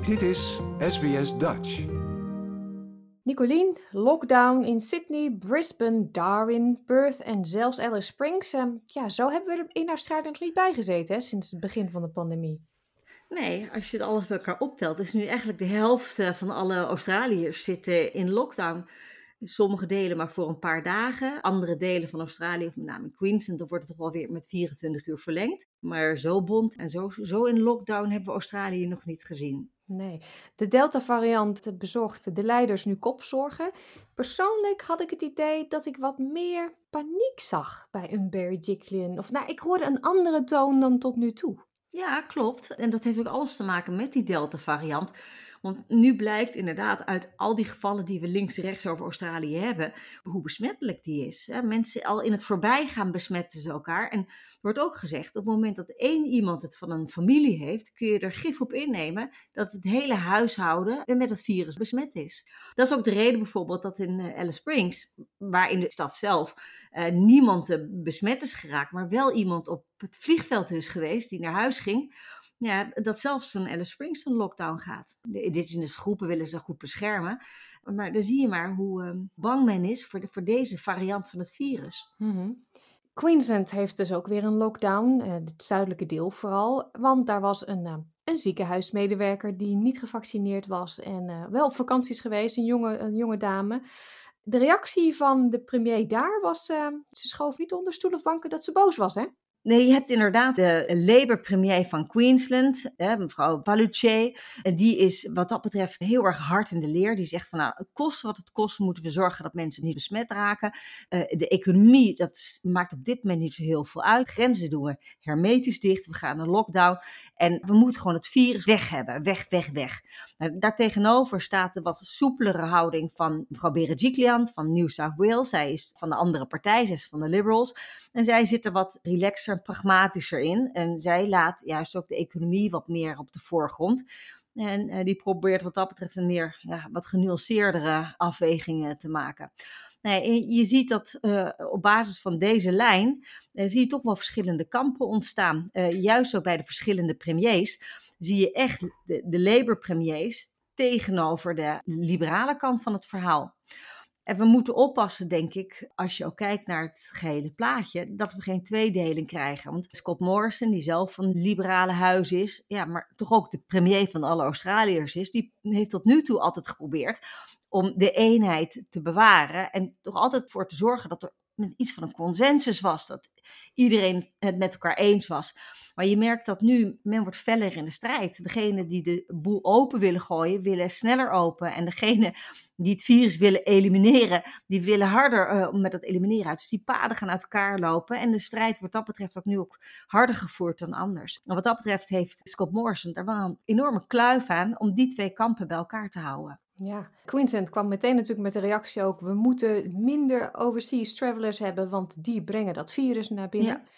Dit is SBS Dutch. Nicolien, lockdown in Sydney, Brisbane, Darwin, Perth en zelfs Alice Springs. Zo hebben we er in Australië nog niet bij gezeten hè, sinds het begin van de pandemie. Nee, als je het alles bij elkaar optelt, is nu eigenlijk de helft van alle Australiërs zitten in lockdown. Sommige delen maar voor een paar dagen. Andere delen van Australië, of met name in Queensland, dan wordt het toch wel weer met 24 uur verlengd. Maar zo bont en zo in lockdown hebben we Australië nog niet gezien. Nee, de Delta-variant bezorgt de leiders nu kopzorgen. Persoonlijk had ik het idee dat ik wat meer paniek zag bij een Berejiklian. Ik hoorde een andere toon dan tot nu toe. Ja, klopt. En dat heeft ook alles te maken met die Delta-variant. Want nu blijkt inderdaad uit al die gevallen die we links en rechts over Australië hebben, hoe besmettelijk die is. Mensen al in het voorbijgaan besmetten ze elkaar. En er wordt ook gezegd, op het moment dat één iemand het van een familie heeft, kun je er gif op innemen dat het hele huishouden met het virus besmet is. Dat is ook de reden bijvoorbeeld dat in Alice Springs, waar in de stad zelf niemand besmet is geraakt, maar wel iemand op het vliegveld is geweest die naar huis ging. Ja, dat zelfs zo'n Alice Springs een lockdown gaat. De indigenous groepen willen ze goed beschermen. Maar dan zie je maar hoe bang men is voor deze variant van het virus. Mm-hmm. Queensland heeft dus ook weer een lockdown, het zuidelijke deel vooral. Want daar was een ziekenhuismedewerker die niet gevaccineerd was en wel op vakantie is geweest, een jonge dame. De reactie van de premier daar was, ze schoof niet onder stoel of banken dat ze boos was, hè? Nee, je hebt inderdaad de Labour-premier van Queensland, mevrouw Palaszczuk. Die is wat dat betreft heel erg hard in de leer. Die zegt van het kost wat het kost, moeten we zorgen dat mensen niet besmet raken. De economie, dat maakt op dit moment niet zo heel veel uit. Grenzen doen we hermetisch dicht, we gaan een lockdown. En we moeten gewoon het virus weg hebben, weg. Daartegenover staat de wat soepelere houding van mevrouw Berejiklian van New South Wales. Zij is van de andere partij, zij is van de Liberals. En zij zit er wat relaxer, pragmatischer in. En zij laat juist ook de economie wat meer op de voorgrond. En die probeert wat dat betreft een meer wat genuanceerdere afwegingen te maken. Nee, je ziet dat op basis van deze lijn zie je toch wel verschillende kampen ontstaan. Juist ook bij de verschillende premiers zie je echt de Labour-premiers tegenover de liberale kant van het verhaal. En we moeten oppassen, denk ik, als je ook kijkt naar het gehele plaatje, dat we geen tweedeling krijgen. Want Scott Morrison, die zelf van liberale huis is, maar toch ook de premier van alle Australiërs is, die heeft tot nu toe altijd geprobeerd om de eenheid te bewaren en toch altijd voor te zorgen dat er iets van een consensus was, dat iedereen het met elkaar eens was. Maar je merkt dat nu, men wordt feller in de strijd. Degenen die de boel open willen gooien, willen sneller open. En degenen die het virus willen elimineren, die willen harder met dat elimineren uit. Dus die paden gaan uit elkaar lopen. En de strijd wordt dat betreft ook nu ook harder gevoerd dan anders. En wat dat betreft heeft Scott Morrison daar wel een enorme kluif aan om die twee kampen bij elkaar te houden. Ja, Queensland kwam meteen natuurlijk met de reactie ook, we moeten minder overseas travelers hebben, want die brengen dat virus naar binnen. Ja.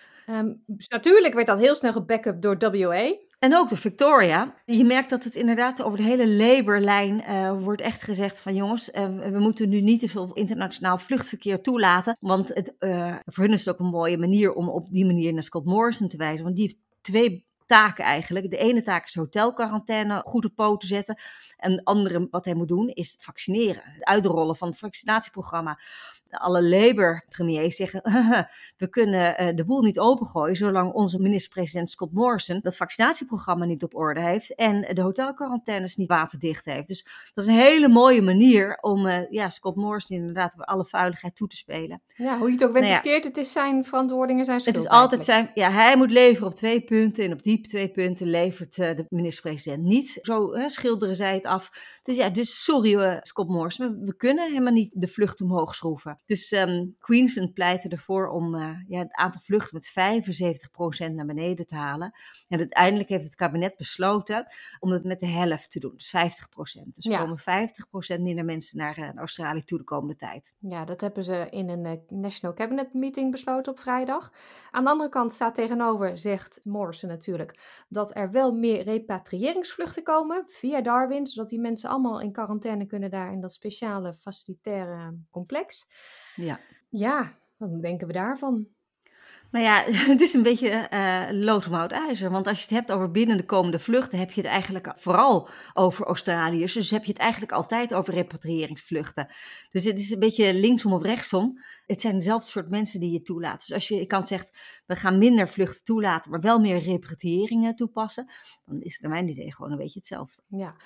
Dus natuurlijk werd dat heel snel gebackup door WA. En ook de Victoria. Je merkt dat het inderdaad over de hele Labour-lijn wordt echt gezegd van jongens, we moeten nu niet te veel internationaal vluchtverkeer toelaten. Want voor hun is het ook een mooie manier om op die manier naar Scott Morrison te wijzen. Want die heeft twee taken eigenlijk. De ene taak is hotelquarantaine goed op poten zetten. En de andere wat hij moet doen is vaccineren. Het uitrollen van het vaccinatieprogramma. Alle Labour-premiers zeggen, we kunnen de boel niet opengooien zolang onze minister-president Scott Morrison dat vaccinatieprogramma niet op orde heeft en de hotelquarantaines niet waterdicht heeft. Dus dat is een hele mooie manier om Scott Morrison inderdaad alle vuiligheid toe te spelen. Ja, hoe je het ook bent verkeerd, het is zijn verantwoording en zijn schuld. Het is altijd hij moet leveren op 2 punten en op die 2 punten levert de minister-president niet. Zo schilderen zij het af. Dus sorry Scott Morrison, we kunnen helemaal niet de vlucht omhoog schroeven. Dus Queensland pleitte ervoor om het aantal vluchten met 75% naar beneden te halen. En uiteindelijk heeft het kabinet besloten om het met de helft te doen, dus 50%. Dus er komen 50% minder mensen naar Australië toe de komende tijd. Ja, dat hebben ze in een National Cabinet meeting besloten op vrijdag. Aan de andere kant staat tegenover, zegt Morrison natuurlijk, dat er wel meer repatriëringsvluchten komen via Darwin, zodat die mensen allemaal in quarantaine kunnen daar in dat speciale facilitaire complex. Ja. Ja, wat denken we daarvan? Nou ja, het is een beetje lood om oud ijzer. Want als je het hebt over binnen de komende vluchten, heb je het eigenlijk vooral over Australiërs. Dus heb je het eigenlijk altijd over repatriëringsvluchten. Dus het is een beetje linksom of rechtsom. Het zijn dezelfde soort mensen die je toelaat. Dus als je de kant zegt, we gaan minder vluchten toelaten, maar wel meer repatriëringen toepassen, dan is het naar mijn idee gewoon een beetje hetzelfde. Ja,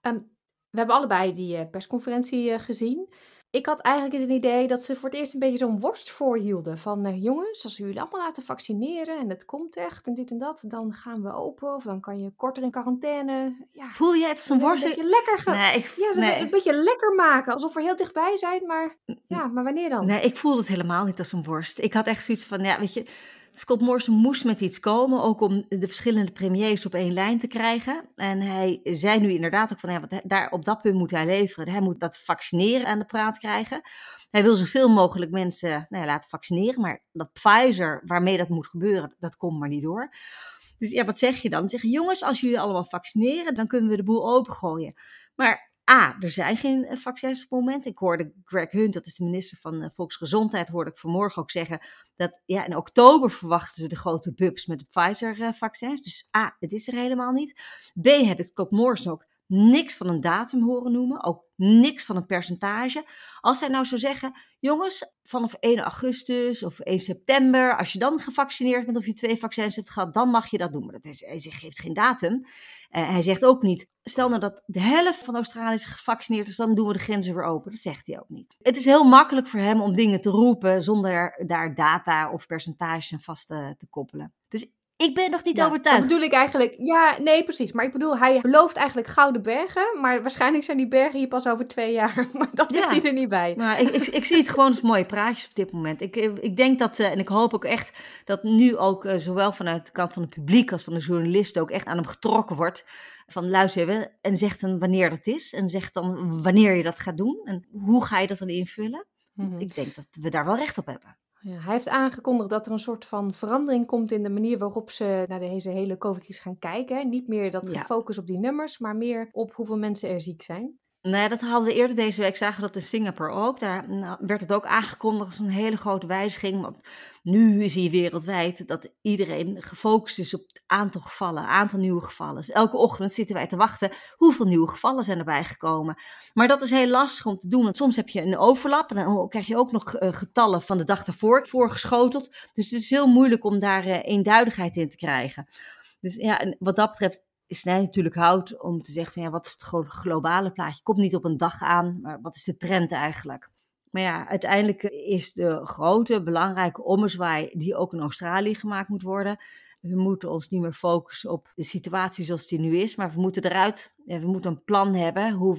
we hebben allebei die persconferentie gezien. Ik had eigenlijk het idee dat ze voor het eerst een beetje zo'n worst voorhielden. Van jongens, als we jullie allemaal laten vaccineren en het komt echt en dit en dat, dan gaan we open of dan kan je korter in quarantaine. Ja, Voel jij het als een worst? een beetje lekker Nee, een beetje lekker maken, alsof we heel dichtbij zijn, maar ja, maar wanneer dan? Nee, ik voelde het helemaal niet als een worst. Ik had echt zoiets van, ja, weet je, Scott Morrison moest met iets komen, ook om de verschillende premiers op één lijn te krijgen. En hij zei nu inderdaad ook van, ja, wat daar, op dat punt moet hij leveren. Hij moet dat vaccineren aan de praat krijgen. Hij wil zoveel mogelijk mensen laten vaccineren, maar dat Pfizer, waarmee dat moet gebeuren, dat komt maar niet door. Dus ja, wat zeg je dan? Dan zeg je, jongens, als jullie allemaal vaccineren, dan kunnen we de boel opengooien. Maar er zijn geen vaccins op het moment. Ik hoorde Greg Hunt, dat is de minister van Volksgezondheid, hoorde ik vanmorgen ook zeggen dat in oktober verwachten ze de grote bubs met de Pfizer-vaccins. Dus het is er helemaal niet. B, heb ik Scott Morrison ook niks van een datum horen noemen, ook niks van een percentage. Als hij nou zou zeggen, jongens, vanaf 1 augustus of 1 september, als je dan gevaccineerd bent of je 2 vaccins hebt gehad, dan mag je dat doen. Maar hij geeft geen datum. Hij zegt ook niet, stel nou dat de helft van Australië is gevaccineerd is, dan doen we de grenzen weer open. Dat zegt hij ook niet. Het is heel makkelijk voor hem om dingen te roepen zonder daar data of percentages aan vast te koppelen. Dus ik ben nog niet overtuigd. Dat bedoel ik eigenlijk. Ja, nee, precies. Maar ik bedoel, hij belooft eigenlijk gouden bergen. Maar waarschijnlijk zijn die bergen hier pas over 2 jaar. Maar dat zit hij er niet bij. Maar ik zie het gewoon als mooie praatjes op dit moment. Ik denk dat, en ik hoop ook echt, dat nu ook zowel vanuit de kant van het publiek als van de journalisten ook echt aan hem getrokken wordt. Van luister, en zegt dan wanneer dat is. En zegt dan wanneer je dat gaat doen. En hoe ga je dat dan invullen. Mm-hmm. Ik denk dat we daar wel recht op hebben. Ja, hij heeft aangekondigd dat er een soort van verandering komt in de manier waarop ze naar deze hele COVID-crisis gaan kijken. Niet meer dat gefocust op die nummers, maar meer op hoeveel mensen er ziek zijn. Nee, dat hadden we eerder deze week, zagen we dat in Singapore ook. Daar werd het ook aangekondigd als een hele grote wijziging. Want nu zie je wereldwijd dat iedereen gefocust is op het aantal gevallen, aantal nieuwe gevallen. Dus elke ochtend zitten wij te wachten hoeveel nieuwe gevallen zijn erbij gekomen. Maar dat is heel lastig om te doen, want soms heb je een overlap en dan krijg je ook nog getallen van de dag daarvoor voorgeschoteld. Dus het is heel moeilijk om daar eenduidigheid in te krijgen. Dus ja, en wat dat betreft is Snij natuurlijk hout om te zeggen van wat is het globale plaatje? Komt niet op een dag aan, maar wat is de trend eigenlijk? Maar ja, uiteindelijk is de grote, belangrijke ommezwaai die ook in Australië gemaakt moet worden. We moeten ons niet meer focussen op de situatie zoals die nu is, maar we moeten eruit. We moeten een plan hebben hoe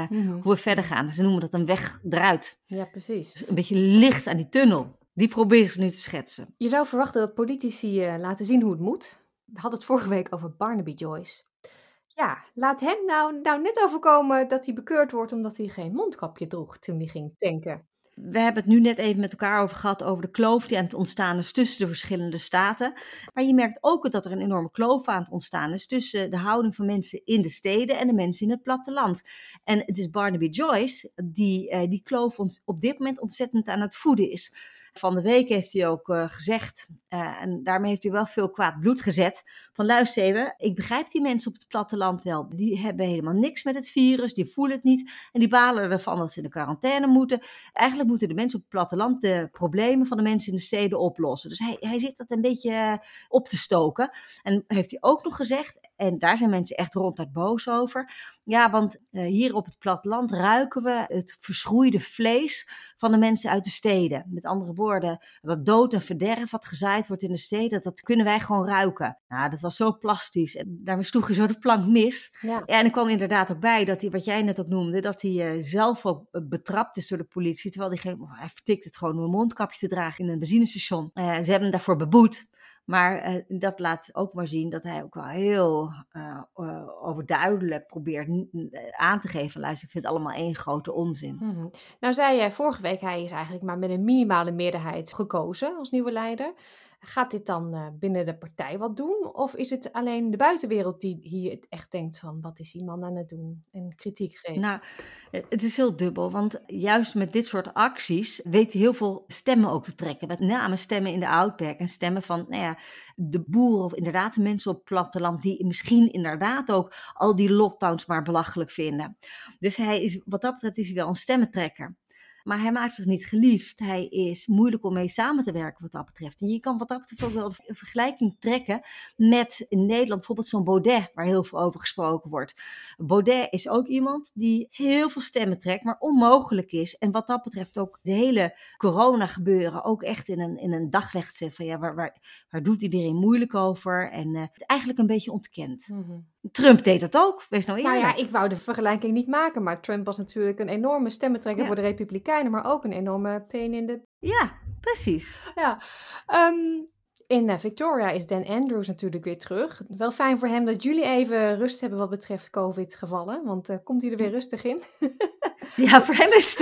we verder gaan. Ze noemen dat een weg eruit. Ja, precies. Dus een beetje licht aan die tunnel. Die proberen ze nu te schetsen. Je zou verwachten dat politici laten zien hoe het moet. We hadden het vorige week over Barnaby Joyce. Ja, laat hem nou net overkomen dat hij bekeurd wordt omdat hij geen mondkapje droeg toen hij ging tanken. We hebben het nu net even met elkaar over gehad over de kloof die aan het ontstaan is tussen de verschillende staten. Maar je merkt ook dat er een enorme kloof aan het ontstaan is tussen de houding van mensen in de steden en de mensen in het platteland. En het is Barnaby Joyce die kloof ons op dit moment ontzettend aan het voeden is. Van de week heeft hij ook gezegd, en daarmee heeft hij wel veel kwaad bloed gezet, van luister even, ik begrijp die mensen op het platteland wel. Die hebben helemaal niks met het virus, die voelen het niet en die balen ervan dat ze in de quarantaine moeten. Eigenlijk moeten de mensen op het platteland de problemen van de mensen in de steden oplossen. Dus hij zit dat een beetje op te stoken. En heeft hij ook nog gezegd, en daar zijn mensen echt ronduit boos over. Ja, want hier op het platteland ruiken we het verschroeide vlees van de mensen uit de steden. Met andere woorden, wat dood en verderf wat gezaaid wordt in de steden, dat kunnen wij gewoon ruiken. Nou, dat was zo plastisch en daarmee sloeg je zo de plank mis. Ja, en er kwam inderdaad ook bij dat hij, wat jij net ook noemde, dat hij zelf ook betrapt is door de politie. Terwijl hij vertikt het gewoon om een mondkapje te dragen in een benzinestation. Ze hebben hem daarvoor beboet. Maar dat laat ook maar zien dat hij ook wel heel overduidelijk probeert aan te geven. Luister, ik vind het allemaal één grote onzin. Mm-hmm. Nou zei jij vorige week, hij is eigenlijk maar met een minimale meerderheid gekozen als nieuwe leider. Gaat dit dan binnen de partij wat doen? Of is het alleen de buitenwereld die hier echt denkt van, wat is die man aan het doen? En kritiek geeft? Nou, het is heel dubbel, want juist met dit soort acties weet hij heel veel stemmen ook te trekken. Met name stemmen in de Outback en stemmen van de boeren of inderdaad de mensen op het platteland die misschien inderdaad ook al die lockdowns maar belachelijk vinden. Dus wat dat betreft is hij wel een stemmentrekker. Maar hij maakt zich niet geliefd. Hij is moeilijk om mee samen te werken wat dat betreft. En je kan wat dat betreft ook wel een vergelijking trekken met in Nederland bijvoorbeeld zo'n Baudet, waar heel veel over gesproken wordt. Baudet is ook iemand die heel veel stemmen trekt, maar onmogelijk is. En wat dat betreft ook de hele corona gebeuren ook echt in een daglicht zet. Van waar doet iedereen moeilijk over? En het eigenlijk een beetje ontkent. Mm-hmm. Trump deed dat ook, wees nou eerlijk. Nou ja, ik wou de vergelijking niet maken, maar Trump was natuurlijk een enorme stemmentrekker voor de Republikeinen, maar ook een enorme pain in the... Ja, precies. Ja, in Victoria is Dan Andrews natuurlijk weer terug. Wel fijn voor hem dat jullie even rust hebben wat betreft COVID-gevallen, want komt hij er weer rustig in? Ja, voor hem is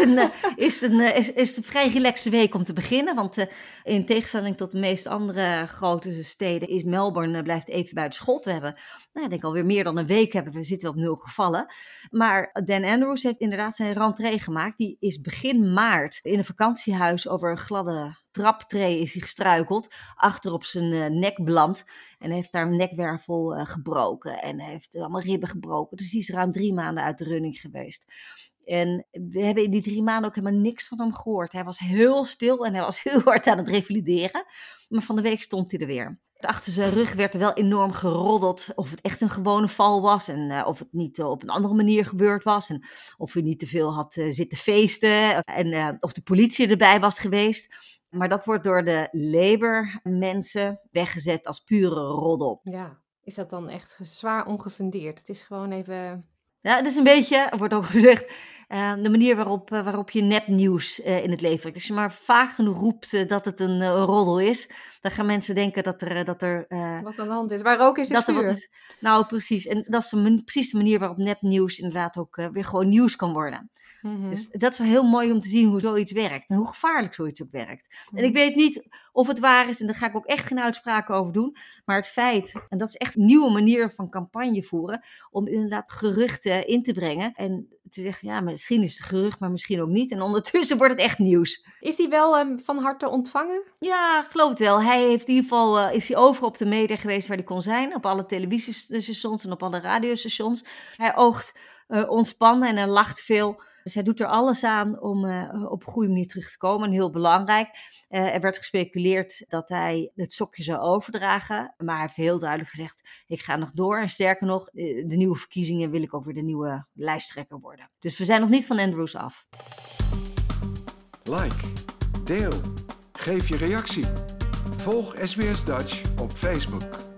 het een vrij relaxe week om te beginnen. Want in tegenstelling tot de meeste andere grote steden is Melbourne blijft even buiten schot. We hebben, ik denk alweer meer dan een week we zitten op 0 gevallen. Maar Dan Andrews heeft inderdaad zijn rentree gemaakt. Die is begin maart in een vakantiehuis over een gladde traptree is hij gestruikeld, achter op zijn nek beland en heeft daar een nekwervel gebroken en heeft allemaal ribben gebroken. Dus die is ruim 3 maanden uit de running geweest. En we hebben in die 3 maanden ook helemaal niks van hem gehoord. Hij was heel stil en hij was heel hard aan het revalideren, maar van de week stond hij er weer. Achter zijn rug werd er wel enorm geroddeld of het echt een gewone val was en of het niet op een andere manier gebeurd was en of hij niet te veel had zitten feesten en of de politie erbij was geweest. Maar dat wordt door de Labour-mensen weggezet als pure roddel. Ja, is dat dan echt zwaar ongefundeerd? Het is gewoon even... Ja, het is een beetje, er wordt ook gezegd, de manier waarop je nepnieuws in het leven brengt. Als je maar vaak genoeg roept dat het een roddel is, dan gaan mensen denken dat er wat aan de hand is. Waar rook is het vuur. Nou, precies. En dat is precies de manier waarop nepnieuws inderdaad ook weer gewoon nieuws kan worden. Mm-hmm. Dus dat is wel heel mooi om te zien hoe zoiets werkt en hoe gevaarlijk zoiets ook werkt. Mm-hmm. En ik weet niet of het waar is en daar ga ik ook echt geen uitspraken over doen. Maar het feit, en dat is echt een nieuwe manier van campagne voeren, om inderdaad geruchten in te brengen en te zeggen, ja, misschien is het gerucht, maar misschien ook niet. En ondertussen wordt het echt nieuws. Is hij wel van harte ontvangen? Ja, ik geloof het wel. Hij heeft in ieder geval, is hij overal op de media geweest waar hij kon zijn. Op alle televisiestations en op alle radiostations. Hij oogt ontspannen en hij lacht veel. Dus hij doet er alles aan om op een goede manier terug te komen. En heel belangrijk. Er werd gespeculeerd dat hij het sokje zou overdragen. Maar hij heeft heel duidelijk gezegd, ik ga nog door. En sterker nog, de nieuwe verkiezingen wil ik ook weer de nieuwe lijsttrekker worden. Dus we zijn nog niet van Andrews af. Like, deel, geef je reactie. Volg SBS Dutch op Facebook.